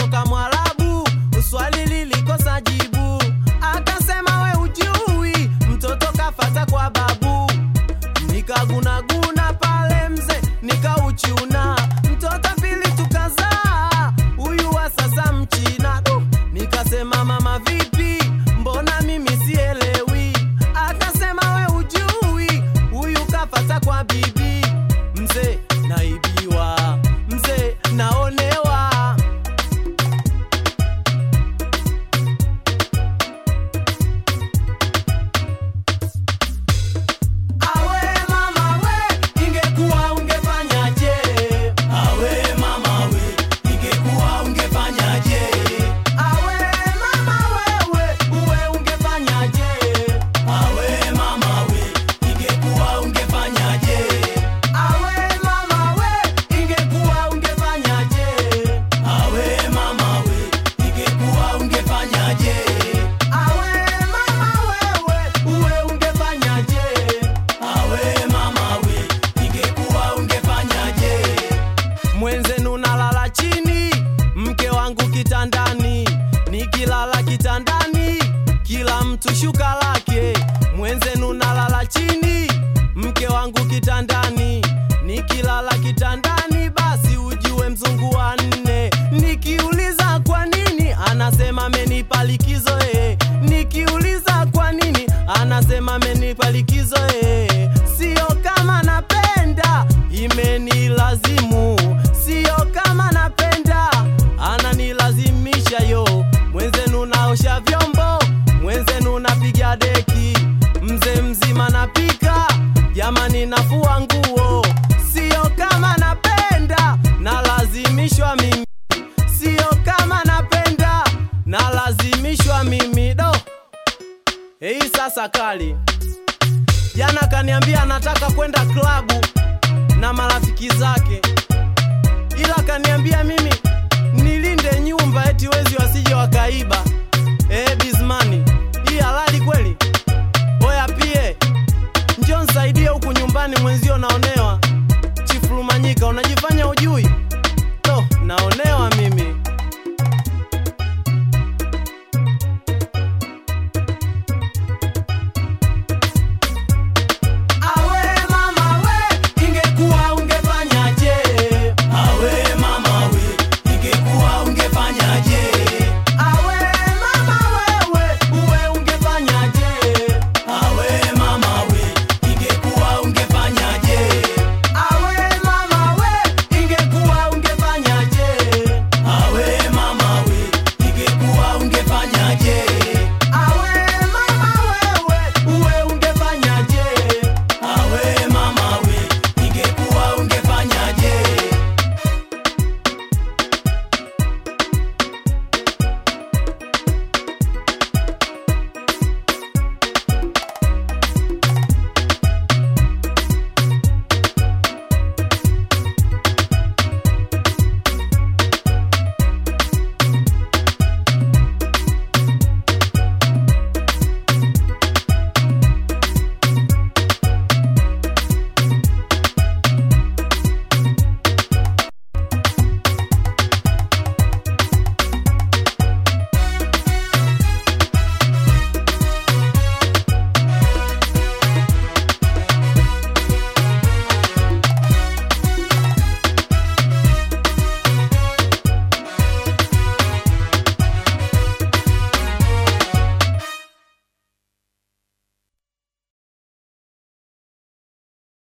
kutoka Mwarabu, swali lilikosa jibu. Akasema we ujui, mtoto kafata kwa babu. Nikagunaguna pale mze, nikauchuna. Mtoto pili tukazaa, huyu wa sasa mchina. Nikasema mama vipi, mbona mimi sielewi? Akasema we ujui, huyu kafata kwa bibi. Mze naibiwa, mze naonewa. Mwenzenu nalala chini, mke wangu kitandani. Nikilala kitandani, kila mtu shuka lake. Mwenzenu nalala chini, mke wangu kitandani. Nikilala kitandani, basi ujue mzungu wa nne. Nikiuliza kwa nini, anasema amenipa likizo Nikiuliza kwa nini, anasema amenipa likizo Sio kama napenda, imenilazimu. Sio kama napenda, ananilazimisha yo. Mwenzenu naosha vyombo, mwenzenu napiga deki. Mzee mzima napika, jamani nafua nguo. Sio kama napenda, nalazimishwa mimi. Sio kama napenda, nalazimishwa mimi do. Hii sasa kali. Jana kaniambia anataka kwenda klabu na marafiki zake, ila kaniambia mimi nilinde nyumba eti wezi wasije wakaiba. Bizmani, hii halali kweli? Oya pie, njoo nisaidie huku nyumbani, mwenzio naonewa. Chifu Lumanyika, unajifanya ujui?